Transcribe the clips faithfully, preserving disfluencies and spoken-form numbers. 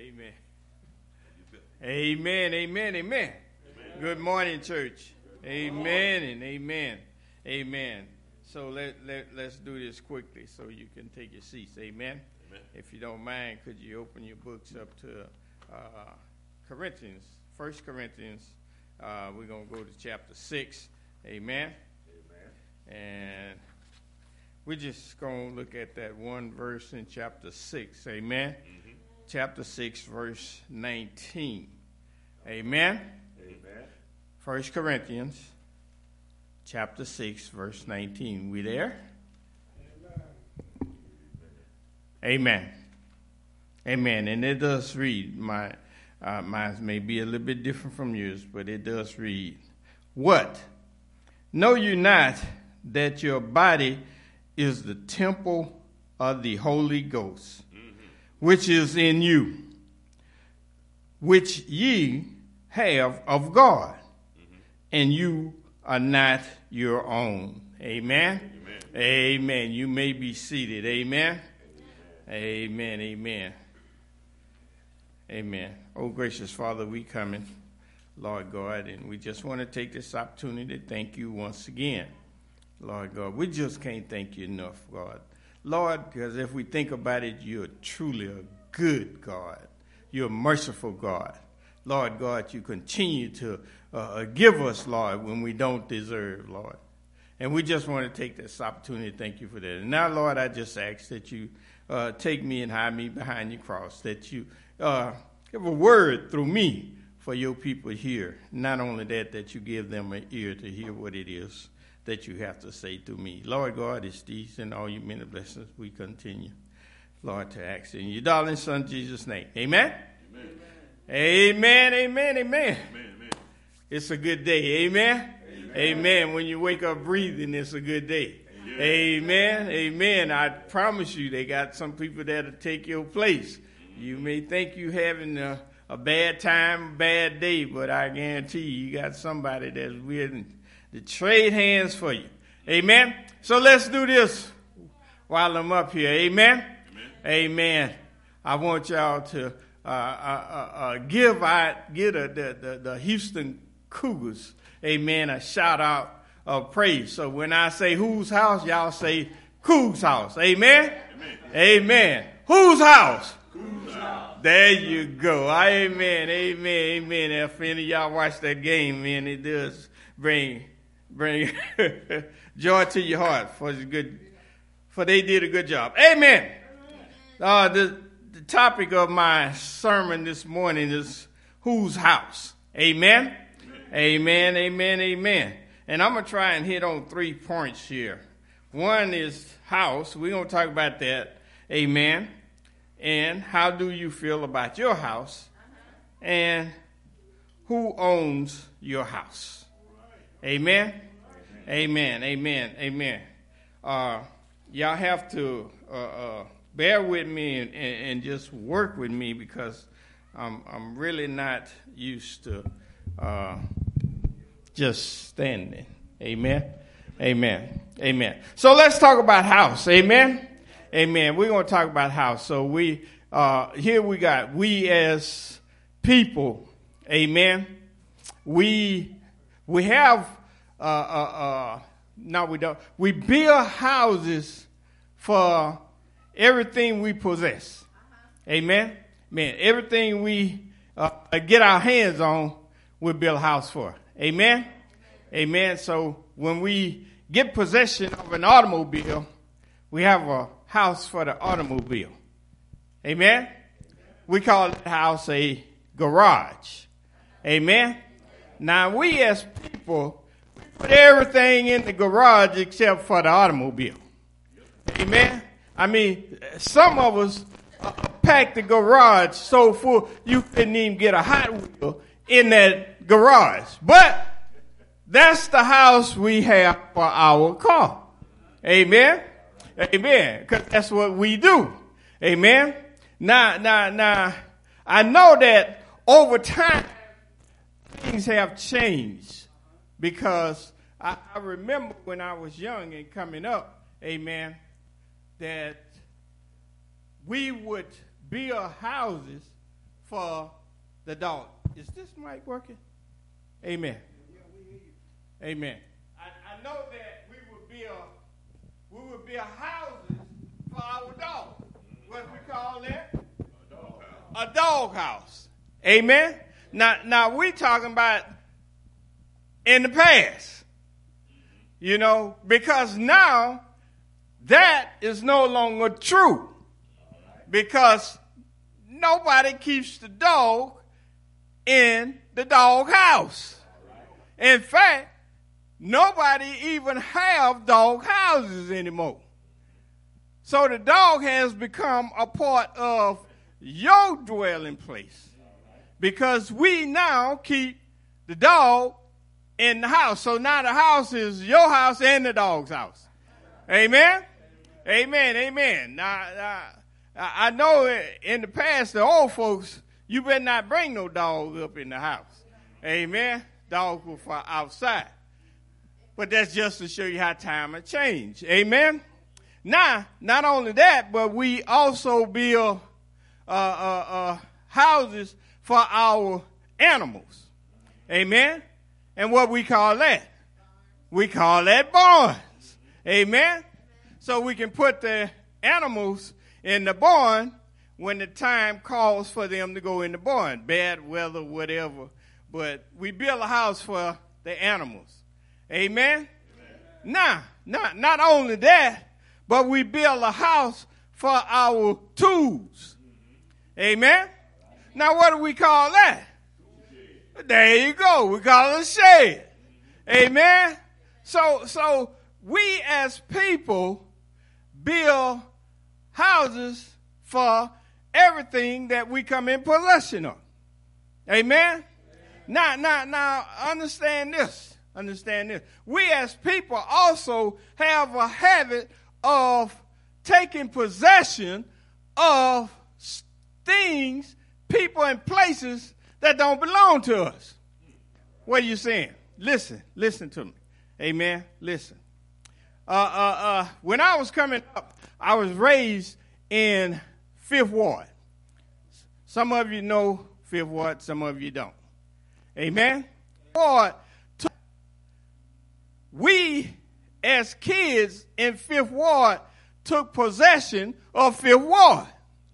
Amen. Amen, amen, amen. Amen. Good morning, church. Amen and amen. Amen. So let, let, let's do this quickly so you can take your seats. Amen. Amen. If you don't mind, could you open your books up to uh, Corinthians, First Corinthians. Uh, we're going to go to chapter six. Amen. Amen. And we're just going to look at that one verse in chapter six. Amen. Mm-hmm. Chapter six, verse nineteen. Amen. Amen. First Corinthians, chapter six, verse nineteen. We there? Amen. Amen. Amen. And it does read, my uh, mine may be a little bit different from yours, but it does read, what? Know you not that your body is the temple of the Holy Ghost, which is in you, which ye have of God, mm-hmm. and you are not your own. Amen? Amen. Amen. You may be seated. Amen? Amen. Amen. Amen. Amen. Oh, gracious Father, we coming, Lord God, and we just want to take this opportunity to thank you once again, Lord God. We just can't thank you enough, God. Lord, because if we think about it, you're truly a good God. You're a merciful God. Lord God, you continue to uh, give us, Lord, when we don't deserve, Lord. And we just want to take this opportunity to thank you for that. And now, Lord, I just ask that you uh, take me and hide me behind your cross, that you uh, give a word through me for your people here. Not only that, that you give them an ear to hear what it is that you have to say to me. Lord God, it's these and all your many blessings we continue, Lord, to ask in your darling son Jesus' name. Amen? Amen. Amen, amen, amen. Amen, amen. It's a good day. Amen? Amen? Amen. When you wake up breathing, it's a good day. Amen. Amen, amen. I promise you, they got some people that'll take your place. You may think you having a, a bad time, a bad day, but I guarantee you, you got somebody that's willing to trade hands for you. Amen. So let's do this while I'm up here. Amen. Amen. Amen. I want y'all to uh, uh, uh, uh, give out, get a, the, the, the Houston Cougars, amen, a shout out of praise. So when I say whose house, y'all say Coug's house. Amen. Amen. Amen. Whose house? Coug's house. There you go. Amen. Amen. Amen. If any of y'all watch that game, man, it does bring Bring joy to your heart for the good, for they did a good job. Amen. Uh, the, the topic of my sermon this morning is whose house? Amen. Amen. Amen. Amen. Amen. And I'm gonna try and hit on three points here. One is house. We're gonna talk about that. Amen. And how do you feel about your house? And who owns your house? Amen. Amen. Amen. Amen. Uh, y'all have to uh, uh, bear with me and, and, and just work with me because I'm I'm really not used to uh, just standing. Amen. Amen. Amen. So let's talk about house. Amen. Amen. We're going to talk about house. So we uh, here we got we as people. Amen. We we have. Uh, uh, uh, no, we don't. We build houses for everything we possess. Uh-huh. Amen. Man, everything we uh, get our hands on, we build a house for. Amen. Amen. So when we get possession of an automobile, we have a house for the automobile. Amen. We call that house a garage. Amen. Now we as people put everything in the garage except for the automobile. Amen. I mean, some of us uh, packed the garage so full you couldn't even get a Hot Wheel in that garage. But that's the house we have for our car. Amen. Amen. Because that's what we do. Amen. Now, now, now, I know that over time things have changed. Because I, I remember when I was young and coming up, amen, that we would build houses for the dog. Is this mic working? Amen. Amen. I, I know that we would build, we would build houses for our dog. What we call that? A dog house. A dog house. Amen. Now, now we talking about in the past, you know, because now that is no longer true, because nobody keeps the dog in the dog house. In fact, nobody even have dog houses anymore. So the dog has become a part of your dwelling place, because we now keep the dog in the house. So now the house is your house and the dog's house. Amen? Amen, amen. Now, now I know in the past, the old folks, you better not bring no dog up in the house. Amen? Dogs were for outside. But that's just to show you how time has changed. Amen? Now, not only that, but we also build uh, uh, uh, houses for our animals. Amen? And what we call that? We call that barns. Amen? So we can put the animals in the barn when the time calls for them to go in the barn. Bad weather, whatever. But we build a house for the animals. Amen? Amen. Now, not, not only that, but we build a house for our tools. Mm-hmm. Amen? Now, what do we call that? There you go. We call it a shed. Amen? So, so we as people build houses for everything that we come in possession of. Amen? Now, now, now, understand this. Understand this. We as people also have a habit of taking possession of things, people, and places that don't belong to us. What are you saying? Listen, listen to me. Amen. Listen. Uh, uh, uh, when I was coming up, I was raised in Fifth Ward. Some of you know Fifth Ward, some of you don't. Amen. Ward. We, as kids in Fifth Ward, took possession of Fifth Ward.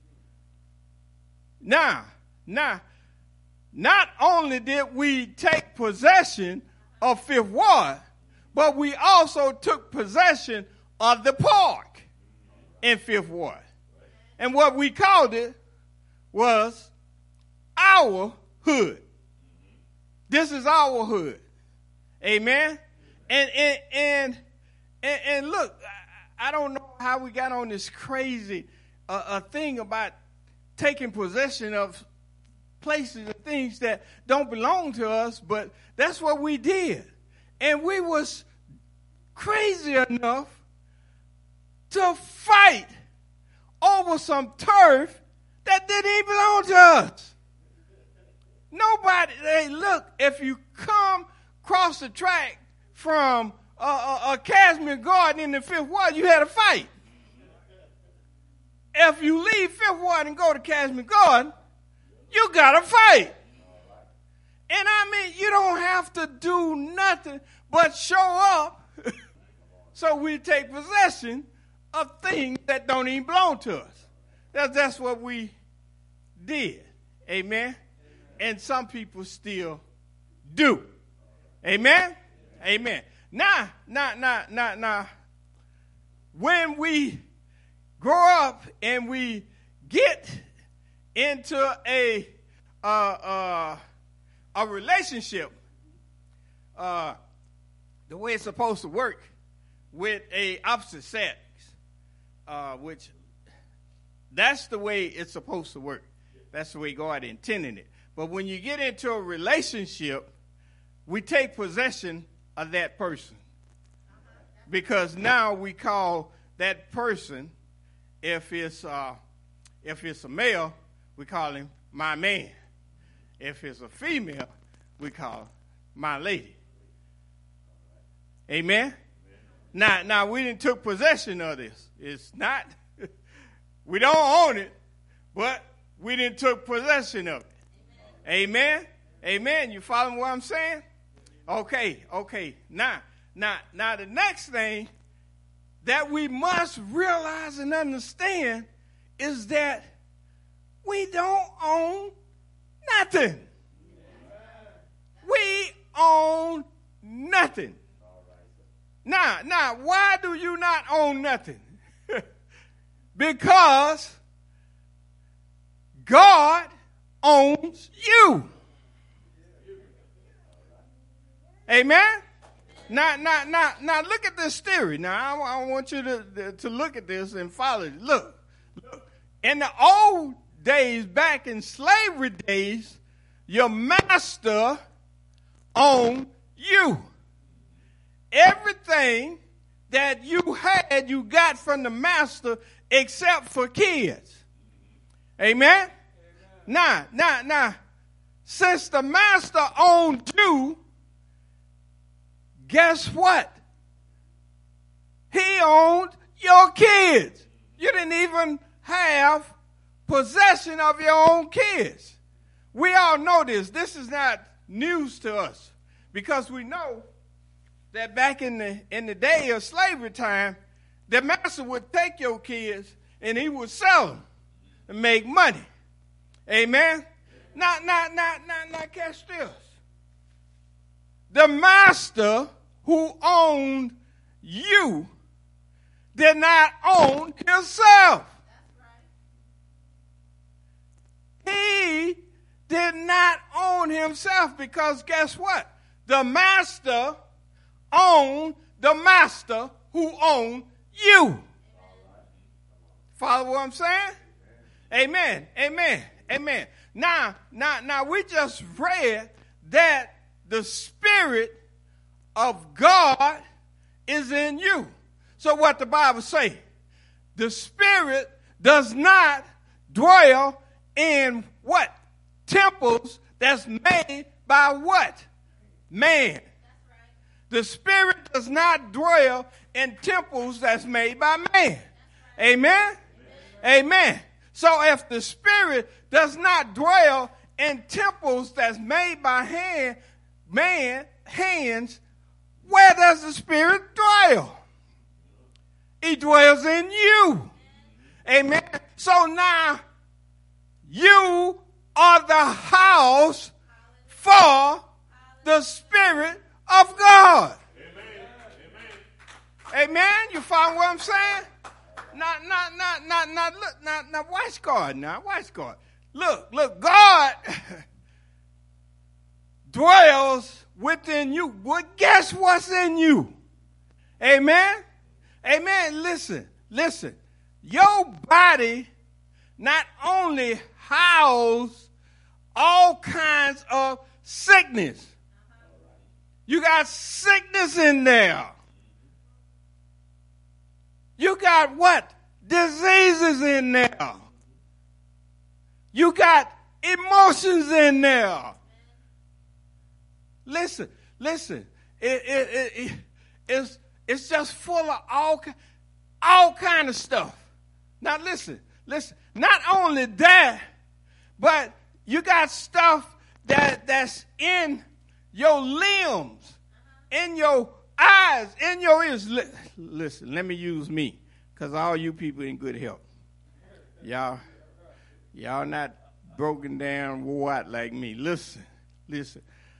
Now, now, not only did we take possession of Fifth Ward, but we also took possession of the park in Fifth Ward. And what we called it was our hood. This is our hood. Amen? And and and and, and look, I, I don't know how we got on this crazy uh, uh, thing about taking possession of places and things that don't belong to us, but that's what we did. And we was crazy enough to fight over some turf that didn't even belong to us. Nobody, hey, look, if you come across the track from a, a, a Cashmere Garden in the Fifth Ward, you had a fight. If you leave Fifth Ward and go to Cashmere Garden, you got to fight. And I mean, you don't have to do nothing but show up so we take possession of things that don't even belong to us. That's, that's what we did. Amen? And some people still do. Amen? Amen. Now, now, now, now, now, when we grow up and we get into a uh, uh, a relationship, uh, the way it's supposed to work with a opposite sex, uh, which that's the way it's supposed to work. That's the way God intended it. But when you get into a relationship, we take possession of that person. Because now we call that person, if it's uh, if it's a male, we call him my man. If it's a female, we call her my lady. Amen? Amen. Now, now we didn't took possession of this. It's not, we don't own it, but we didn't took possession of it. Amen. Amen. You following what I'm saying? Okay, okay. Now, now, now the next thing that we must realize and understand is that we don't own nothing. We own nothing. Now, now, why do you not own nothing? Because God owns you. Amen? Now, now, now, now, look at this theory. Now, I, I want you to, to look at this and follow it. Look, look. In the old days, back in slavery days, your master owned you. Everything that you had, you got from the master except for kids. Amen? Amen. Now, now, now, since the master owned you, guess what? He owned your kids. You didn't even have possession of your own kids. We all know this. This is not news to us because we know that back in the in the day of slavery time, the master would take your kids and he would sell them and make money. Amen? Now, now, now, now, now, catch this. The master who owned you did not own himself. He did not own himself because guess what? The master owned the master who owned you. Follow what I'm saying? Amen. Amen. Amen. Now, now, now we just read that the Spirit of God is in you. So what the Bible say? The Spirit does not dwell in what? Temples that's made by what? Man. The Spirit does not dwell in temples that's made by man. Amen? Amen. So if the Spirit does not dwell in temples that's made by hand, man, hands, where does the Spirit dwell? He dwells in you. Amen. So now you are the house for the Spirit of God. Amen. Amen. You follow what I'm saying? Now, now, now, now, now, look, now, now, watch God now. Watch God. Look, look, God dwells within you. Well, guess what's in you? Amen? Amen. Listen, listen. Your body not only houses all kinds of sickness. You got sickness in there. You got what? Diseases in there. You got emotions in there. Listen, listen. It, it, it, it, it's, it's just full of all, all kind of stuff. Now listen, listen. Not only that, but you got stuff that, that's in your limbs, in your eyes, in your ears. Listen, let me use me, because all you people in good health. Y'all, y'all not broken down, wore out like me. Listen, listen.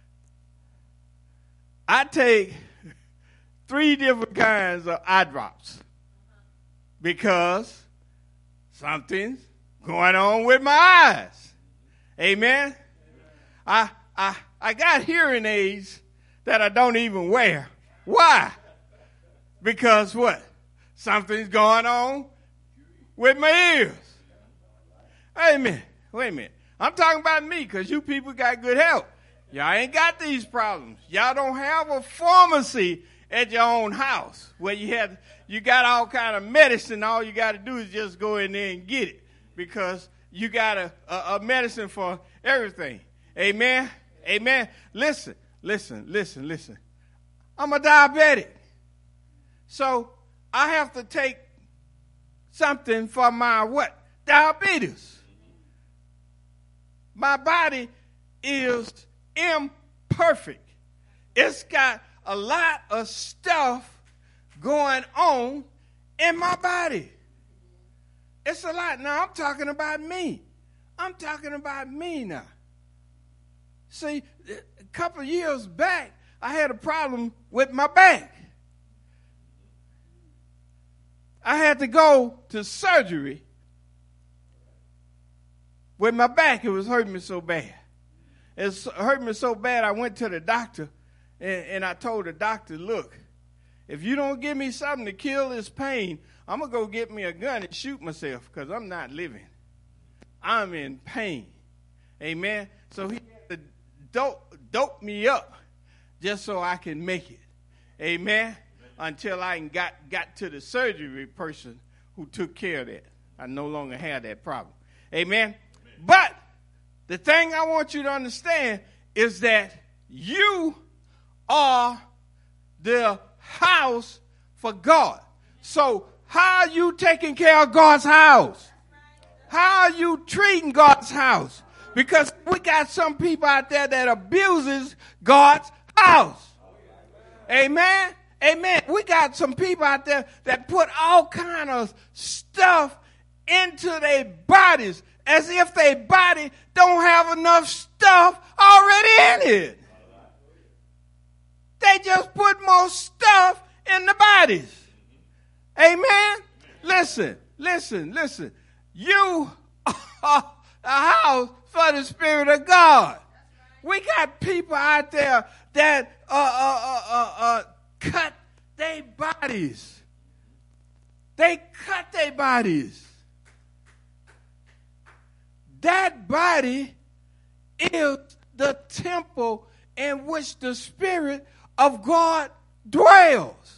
I take three different kinds of eye drops because something's going on with my eyes. Amen? I, I, I got hearing aids that I don't even wear. Why? Because what? Something's going on with my ears. Wait a minute. Wait a minute. I'm talking about me because you people got good health. Y'all ain't got these problems. Y'all don't have a pharmacy at your own house where you have you got all kind of medicine. All you got to do is just go in there and get it because you got a, a, a medicine for everything. Amen? Amen. Listen, listen, listen, listen. I'm a diabetic. So I have to take something for my what? Diabetes. My body is imperfect. It's got a lot of stuff going on in my body. It's a lot. Now, I'm talking about me. I'm talking about me now. See, a couple of years back, I had a problem with my back. I had to go to surgery with my back. It was hurting me so bad. It hurt me so bad, I went to the doctor, and, and I told the doctor, look, if you don't give me something to kill this pain, I'm going to go get me a gun and shoot myself because I'm not living. I'm in pain. Amen? So he had to dope, dope me up just so I can make it. Amen? Until I got, got to the surgery person who took care of that. I no longer have that problem. Amen? But the thing I want you to understand is that you are the house for God. So how are you taking care of God's house? How are you treating God's house? Because we got some people out there that abuses God's house. Amen? Amen. We got some people out there that put all kind of stuff into their bodies as if their body don't have enough stuff already in it. They just put more stuff in the bodies. Amen? Listen, listen, listen. You are a house for the Spirit of God. We got people out there that uh, uh, uh, uh, cut their bodies. They cut their bodies. That body is the temple in which the Spirit of God dwells.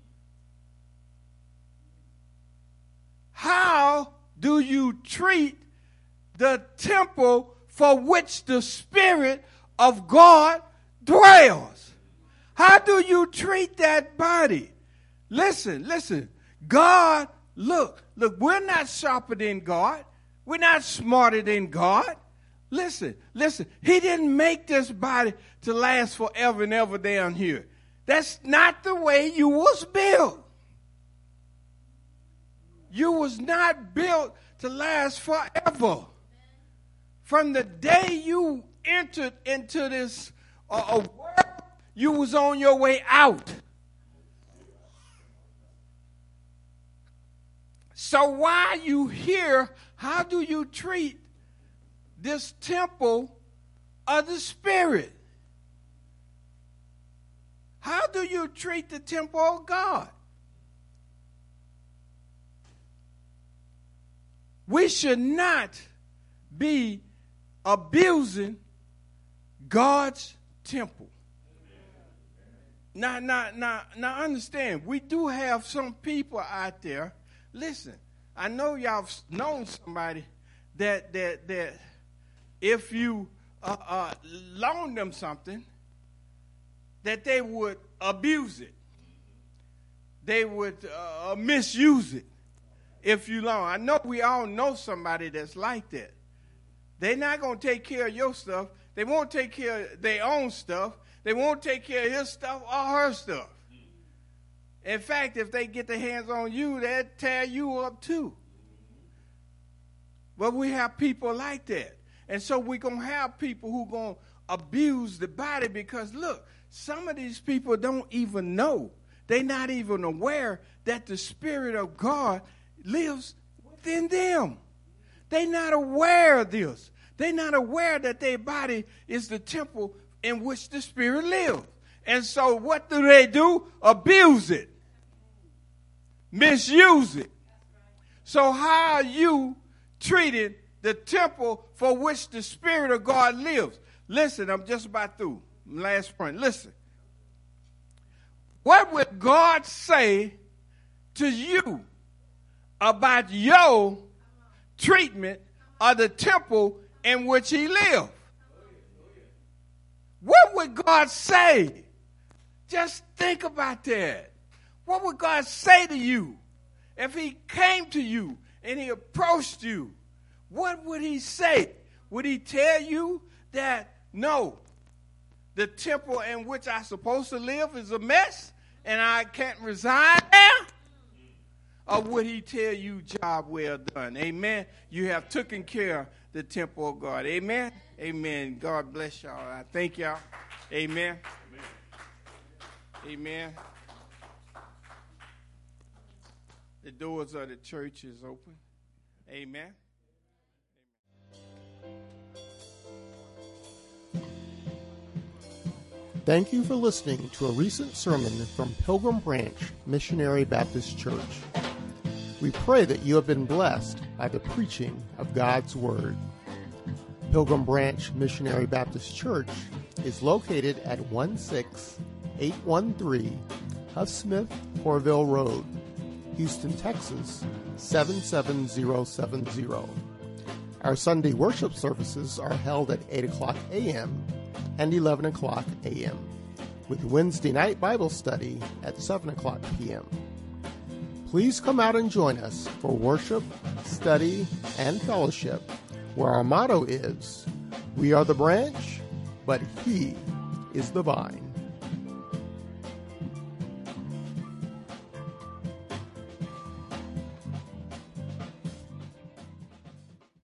How do you treat the temple for which the Spirit of God dwells? How do you treat that body? Listen, listen. God, look, look, we're not sharper than God. We're not smarter than God. Listen, listen. He didn't make this body to last forever and ever down here. That's not the way you was built. You was not built to last forever. From the day you entered into this uh, world, you was on your way out. So while you here, how do you treat this temple of the Spirit? How do you treat the temple of God? We should not be abusing God's temple. Now, now, now, now understand, we do have some people out there. Listen, I know y'all known somebody that that that if you uh, uh, loan them something, that they would abuse it. They would uh, misuse it if you loan. I know we all know somebody that's like that. They're not going to take care of your stuff. They won't take care of their own stuff. They won't take care of his stuff or her stuff. In fact, if they get their hands on you, they'll tear you up too. But we have people like that. And so we're going to have people who are going to abuse the body because, look, some of these people don't even know. They're not even aware that the Spirit of God lives within them. They're not aware of this. They're not aware that their body is the temple in which the Spirit lives. And so what do they do? Abuse it. Misuse it. So how are you treating the temple for which the Spirit of God lives? Listen, I'm just about through. Last point. Listen. What would God say to you about your treatment of the temple in which he lived? What would God say? Just think about that. What would God say to you if he came to you and he approached you? What would he say? Would he tell you that, no, the temple in which I'm supposed to live is a mess and I can't reside there? Or would he tell you, job well done? Amen. You have taken care of the temple of God. Amen. Amen. God bless y'all. I thank y'all. Amen. Amen. Amen. The doors of the church is open. Amen. Thank you for listening to a recent sermon from Pilgrim Branch Missionary Baptist Church. We pray that you have been blessed by the preaching of God's Word. Pilgrim Branch Missionary Baptist Church is located at one six eight one three Huffsmith Corville Road, Houston, Texas, seven seven zero seven zero. Our Sunday worship services are held at eight o'clock a.m. and eleven o'clock a.m., with Wednesday night Bible study at seven o'clock p.m. Please come out and join us for worship, study, and fellowship, where our motto is, we are the branch, but he is the vine.